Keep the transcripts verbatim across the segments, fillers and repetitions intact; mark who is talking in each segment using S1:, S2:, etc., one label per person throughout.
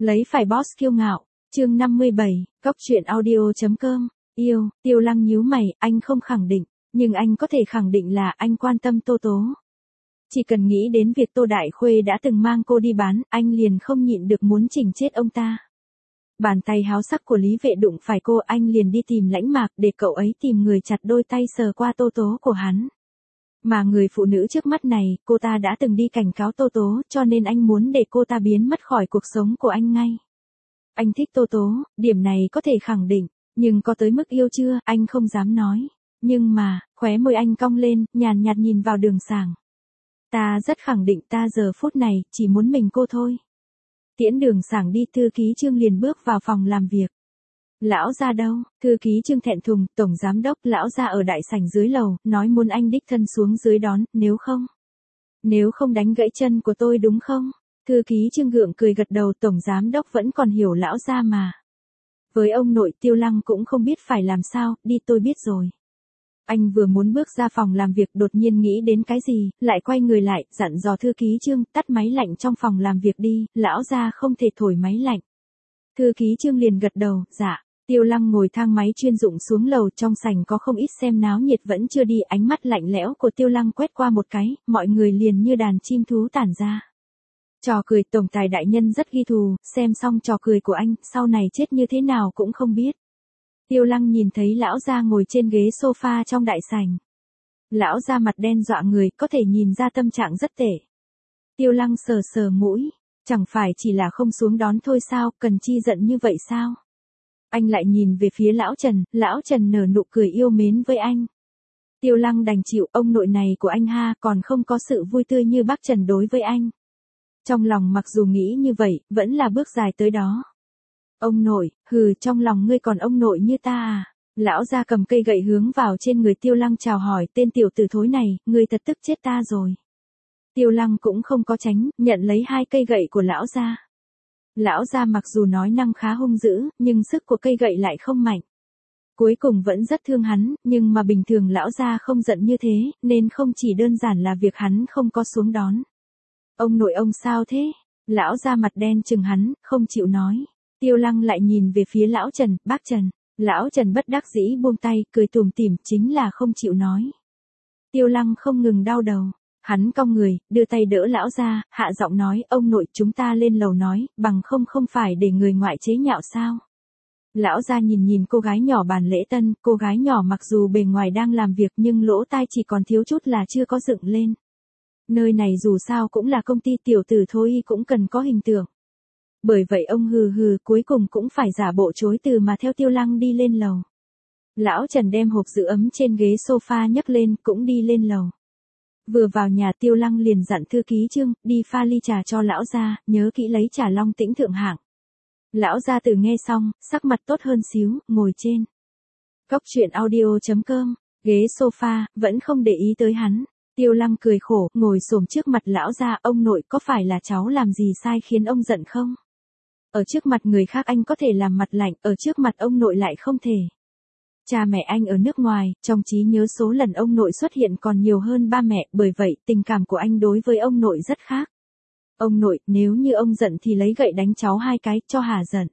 S1: Lấy phải boss kiêu ngạo, chương năm mươi bảy, góc truyện audio.com, yêu, Tiêu Lăng nhíu mày, anh không khẳng định, nhưng anh có thể khẳng định là anh quan tâm Tô Tố. Chỉ cần nghĩ đến việc Tô Đại Khuê đã từng mang cô đi bán, anh liền không nhịn được muốn chỉnh chết ông ta. Bàn tay háo sắc của Lý Vệ đụng phải cô, anh liền đi tìm Lãnh Mạc để cậu ấy tìm người chặt đôi tay sờ qua Tô Tố của hắn. Mà người phụ nữ trước mắt này, cô ta đã từng đi cảnh cáo Tô Tố, cho nên anh muốn để cô ta biến mất khỏi cuộc sống của anh ngay. Anh thích Tô Tố, điểm này có thể khẳng định, nhưng có tới mức yêu chưa, anh không dám nói. Nhưng mà, khóe môi anh cong lên, nhàn nhạt nhìn vào Đường Sảng. Ta rất khẳng định ta giờ phút này, chỉ muốn mình cô thôi. Tiễn Đường Sảng đi, thư ký Trương liền bước vào phòng làm việc. Lão gia đâu? Thư ký Trương thẹn thùng, tổng giám đốc, lão gia ở đại sảnh dưới lầu, nói muốn anh đích thân xuống dưới đón, nếu không. Nếu không đánh gãy chân của tôi đúng không? Thư ký Trương gượng cười gật đầu, tổng giám đốc vẫn còn hiểu lão gia mà. Với ông nội, Tiêu Lăng cũng không biết phải làm sao, đi tôi biết rồi. Anh vừa muốn bước ra phòng làm việc, đột nhiên nghĩ đến cái gì, lại quay người lại, dặn dò thư ký Trương, tắt máy lạnh trong phòng làm việc đi, lão gia không thể thổi máy lạnh. Thư ký Trương liền gật đầu, dạ. Tiêu Lăng ngồi thang máy chuyên dụng xuống lầu, trong sảnh có không ít xem náo nhiệt vẫn chưa đi, ánh mắt lạnh lẽo của Tiêu Lăng quét qua một cái, mọi người liền như đàn chim thú tản ra. Trò cười, tổng tài đại nhân rất ghi thù, xem xong trò cười của anh, sau này chết như thế nào cũng không biết. Tiêu Lăng nhìn thấy lão gia ngồi trên ghế sofa trong đại sảnh. Lão gia mặt đen dọa người, có thể nhìn ra tâm trạng rất tệ. Tiêu Lăng sờ sờ mũi, chẳng phải chỉ là không xuống đón thôi sao, cần chi giận như vậy sao? Anh lại nhìn về phía lão Trần, lão Trần nở nụ cười yêu mến với anh. Tiêu Lăng đành chịu, ông nội này của anh ha, còn không có sự vui tươi như bác Trần đối với anh. Trong lòng mặc dù nghĩ như vậy, vẫn là bước dài tới đó. Ông nội, hừ, trong lòng ngươi còn ông nội như ta à? Lão gia cầm cây gậy hướng vào trên người Tiêu Lăng chào hỏi, tên tiểu tử thối này, ngươi thật tức chết ta rồi. Tiêu Lăng cũng không có tránh, nhận lấy hai cây gậy của lão gia. Lão gia mặc dù nói năng khá hung dữ, nhưng sức của cây gậy lại không mạnh. Cuối cùng vẫn rất thương hắn, nhưng mà bình thường lão gia không giận như thế, nên không chỉ đơn giản là việc hắn không có xuống đón. Ông nội ông sao thế? Lão gia mặt đen chừng hắn, không chịu nói. Tiêu Lăng lại nhìn về phía lão Trần, bác Trần. Lão Trần bất đắc dĩ buông tay, cười tủm tỉm, chính là không chịu nói. Tiêu Lăng không ngừng đau đầu. Hắn cong người, đưa tay đỡ lão ra, hạ giọng nói, ông nội chúng ta lên lầu nói, bằng không không phải để người ngoại chế nhạo sao. Lão ra nhìn nhìn cô gái nhỏ bàn lễ tân, cô gái nhỏ mặc dù bề ngoài đang làm việc nhưng lỗ tai chỉ còn thiếu chút là chưa có dựng lên. Nơi này dù sao cũng là công ty, tiểu tử thôi cũng cần có hình tượng. Bởi vậy ông hừ hừ cuối cùng cũng phải giả bộ chối từ mà theo Tiêu Lăng đi lên lầu. Lão Trần đem hộp giữ ấm trên ghế sofa nhấc lên cũng đi lên lầu. Vừa vào nhà Tiêu Lăng liền dặn thư ký Trương, đi pha ly trà cho lão gia, nhớ kỹ lấy trà Long Tĩnh thượng hạng. Lão gia từ nghe xong, sắc mặt tốt hơn xíu, ngồi trên góc truyện audio.com, ghế sofa, vẫn không để ý tới hắn. Tiêu Lăng cười khổ, ngồi xổm trước mặt lão gia, ông nội có phải là cháu làm gì sai khiến ông giận không? Ở trước mặt người khác anh có thể làm mặt lạnh, ở trước mặt ông nội lại không thể. Cha mẹ anh ở nước ngoài, trong trí nhớ số lần ông nội xuất hiện còn nhiều hơn ba mẹ, bởi vậy tình cảm của anh đối với ông nội rất khác. Ông nội, nếu như ông giận thì lấy gậy đánh cháu hai cái, cho hả giận.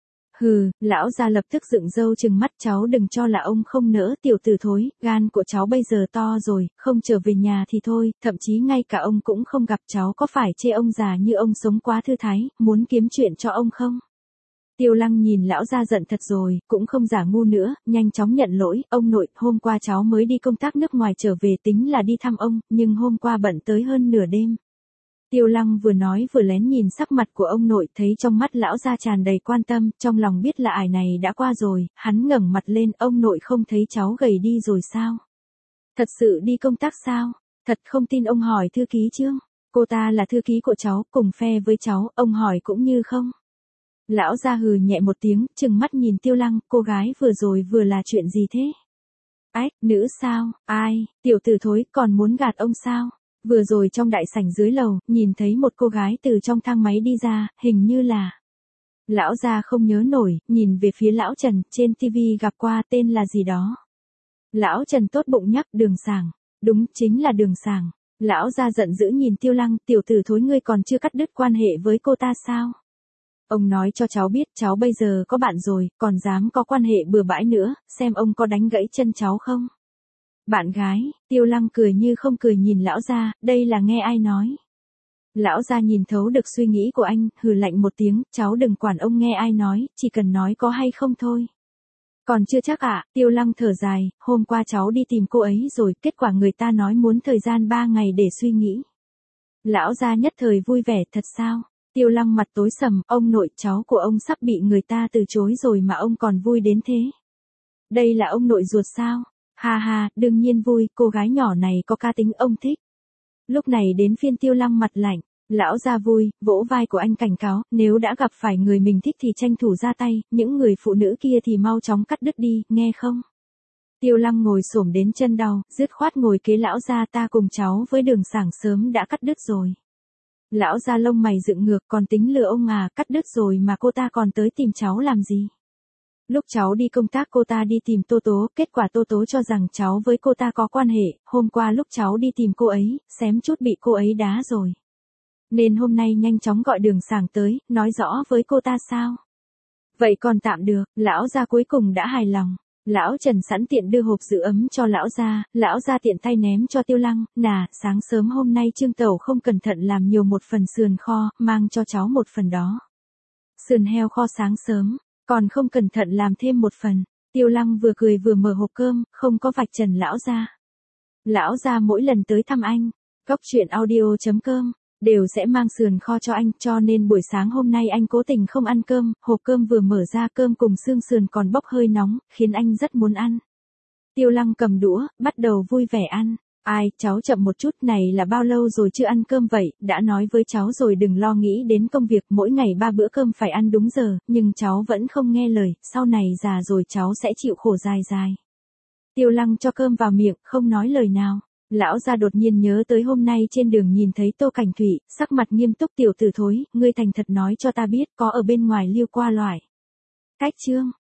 S1: Hừ, lão gia lập tức dựng râu trừng mắt, cháu đừng cho là ông không nỡ, tiểu tử thối, gan của cháu bây giờ to rồi, không trở về nhà thì thôi, thậm chí ngay cả ông cũng không gặp, cháu có phải chê ông già như ông sống quá thư thái, muốn kiếm chuyện cho ông không? Tiêu Lăng nhìn lão gia giận thật rồi, cũng không giả ngu nữa, nhanh chóng nhận lỗi, ông nội, hôm qua cháu mới đi công tác nước ngoài trở về tính là đi thăm ông, nhưng hôm qua bận tới hơn nửa đêm. Tiêu Lăng vừa nói vừa lén nhìn sắc mặt của ông nội, thấy trong mắt lão gia tràn đầy quan tâm, trong lòng biết là ải này đã qua rồi, hắn ngẩng mặt lên, ông nội không thấy cháu gầy đi rồi sao? Thật sự đi công tác sao? Thật không tin ông hỏi thư ký Trương, cô ta là thư ký của cháu, cùng phe với cháu, ông hỏi cũng như không. Lão gia hừ nhẹ một tiếng, trừng mắt nhìn Tiêu Lăng, cô gái vừa rồi vừa là chuyện gì thế? Ách, nữ sao? Ai, tiểu tử thối, còn muốn gạt ông sao? Vừa rồi trong đại sảnh dưới lầu, nhìn thấy một cô gái từ trong thang máy đi ra, hình như là... Lão gia không nhớ nổi, nhìn về phía lão Trần, trên tivi gặp qua, tên là gì đó. Lão Trần tốt bụng nhắc, Đường Sảng. Đúng, chính là Đường Sảng. Lão gia giận dữ nhìn Tiêu Lăng, tiểu tử thối ngươi còn chưa cắt đứt quan hệ với cô ta sao? Ông nói cho cháu biết cháu bây giờ có bạn rồi, còn dám có quan hệ bừa bãi nữa, xem ông có đánh gãy chân cháu không. Bạn gái, Tiêu Lăng cười như không cười nhìn lão gia, đây là nghe ai nói. Lão gia nhìn thấu được suy nghĩ của anh, hừ lạnh một tiếng, cháu đừng quản ông nghe ai nói, chỉ cần nói có hay không thôi. Còn chưa chắc ạ, Tiêu Lăng thở dài, hôm qua cháu đi tìm cô ấy rồi, kết quả người ta nói muốn thời gian ba ngày để suy nghĩ. Lão gia nhất thời vui vẻ, thật sao? Tiêu Lăng mặt tối sầm, ông nội cháu của ông sắp bị người ta từ chối rồi mà ông còn vui đến thế. Đây là ông nội ruột sao? Ha ha, đương nhiên vui, cô gái nhỏ này có cá tính ông thích. Lúc này đến phiên Tiêu Lăng mặt lạnh, lão gia vui, vỗ vai của anh cảnh cáo, nếu đã gặp phải người mình thích thì tranh thủ ra tay, những người phụ nữ kia thì mau chóng cắt đứt đi, nghe không? Tiêu Lăng ngồi xổm đến chân đau, dứt khoát ngồi kế lão gia, ta cùng cháu với Đường Sảng sớm đã cắt đứt rồi. Lão gia lông mày dựng ngược, còn tính lừa ông à, cắt đứt rồi mà cô ta còn tới tìm cháu làm gì? Lúc cháu đi công tác cô ta đi tìm Tô Tố, kết quả Tô Tố cho rằng cháu với cô ta có quan hệ, hôm qua lúc cháu đi tìm cô ấy, xém chút bị cô ấy đá rồi. Nên hôm nay nhanh chóng gọi Đường Sảng tới, nói rõ với cô ta sao? Vậy còn tạm được, lão gia cuối cùng đã hài lòng. Lão Trần sẵn tiện đưa hộp giữ ấm cho lão gia, lão gia tiện tay ném cho Tiêu Lăng, nà, sáng sớm hôm nay Trương Tẩu không cẩn thận làm nhiều một phần sườn kho, mang cho cháu một phần đó. Sườn heo kho sáng sớm, còn không cẩn thận làm thêm một phần. Tiêu Lăng vừa cười vừa mở hộp cơm, không có vạch trần lão gia. Lão gia mỗi lần tới thăm anh, Cóc Truyện Audio chấm com đều sẽ mang sườn kho cho anh, cho nên buổi sáng hôm nay anh cố tình không ăn cơm, hộp cơm vừa mở ra cơm cùng xương sườn còn bốc hơi nóng, khiến anh rất muốn ăn. Tiêu Lăng cầm đũa, bắt đầu vui vẻ ăn. Ai, cháu chậm một chút, này là bao lâu rồi chưa ăn cơm vậy, đã nói với cháu rồi đừng lo nghĩ đến công việc, mỗi ngày ba bữa cơm phải ăn đúng giờ, nhưng cháu vẫn không nghe lời, sau này già rồi cháu sẽ chịu khổ dài dài. Tiêu Lăng cho cơm vào miệng, không nói lời nào. Lão gia đột nhiên nhớ tới hôm nay trên đường nhìn thấy Tô Cảnh Thủy, sắc mặt nghiêm túc, tiểu tử thối, ngươi thành thật nói cho ta biết có ở bên ngoài lưu qua loại. Cách chương